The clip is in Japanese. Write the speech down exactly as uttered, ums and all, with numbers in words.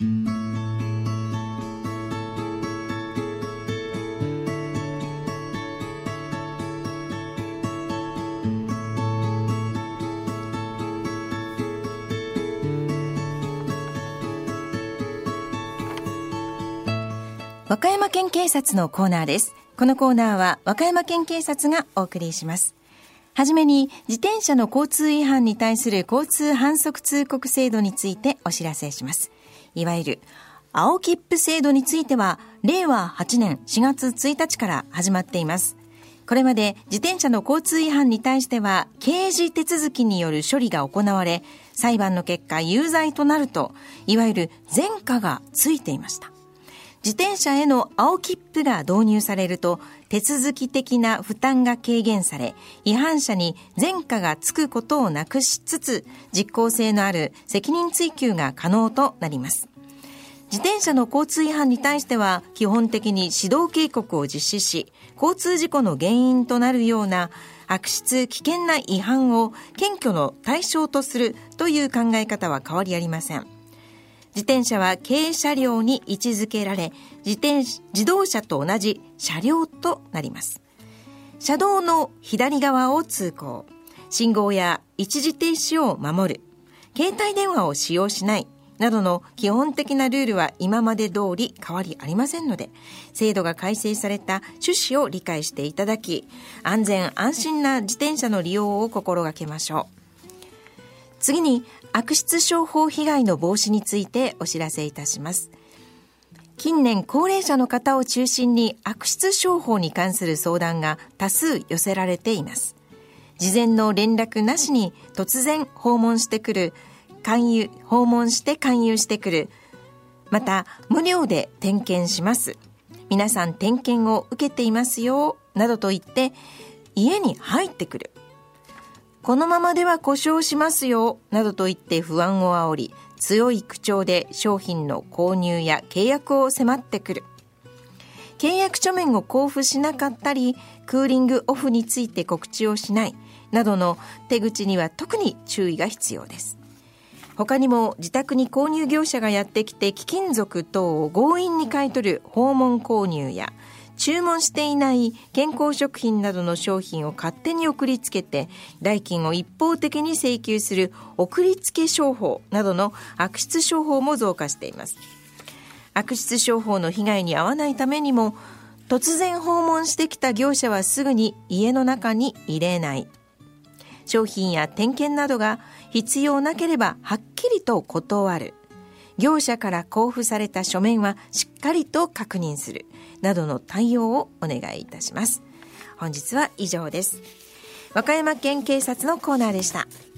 和歌山県警察のコーナーです。このコーナーは和歌山県警察がお送りします。はじめに自転車の交通違反に対する交通反則通告制度についてお知らせします。いわゆる青切符制度についてはれいわはちねんしがつついたちから始まっています。これまで自転車の交通違反に対しては刑事手続きによる処理が行われ、裁判の結果有罪となるといわゆる前科がついていました。自転車への青切符が導入されると手続き的な負担が軽減され、違反者に前科がつくことをなくしつつ実効性のある責任追及が可能となります。自転車の交通違反に対しては基本的に指導警告を実施し、交通事故の原因となるような悪質危険な違反を検挙の対象とするという考え方は変わりありません。自転車は軽車両に位置づけられ、自転自動車と同じ車両となります。車道の左側を通行、信号や一時停止を守る、携帯電話を使用しないなどの基本的なルールは今まで通り変わりありませんので、制度が改正された趣旨を理解していただき、安全安心な自転車の利用を心がけましょう。次に悪質商法被害の防止についてお知らせいたします。近年高齢者の方を中心に悪質商法に関する相談が多数寄せられています。事前の連絡なしに突然訪問してくる、勧誘訪問して勧誘してくる、また無料で点検します、皆さん点検を受けていますよなどと言って家に入ってくる、このままでは故障しますよなどと言って不安を煽り、強い口調で商品の購入や契約を迫ってくる、契約書面を交付しなかったり、クーリングオフについて告知をしないなどの手口には特に注意が必要です。他にも自宅に購入業者がやってきて貴金属等を強引に買い取る訪問購入や、注文していない健康食品などの商品を勝手に送りつけて代金を一方的に請求する送りつけ商法などの悪質商法も増加しています。悪質商法の被害に遭わないためにも、突然訪問してきた業者はすぐに家の中に入れない、商品や点検などが必要なければはっきりと断る、業者から交付された書面はしっかりと確認するなどの対応をお願いいたします。本日は以上です。和歌山県警察のコーナーでした。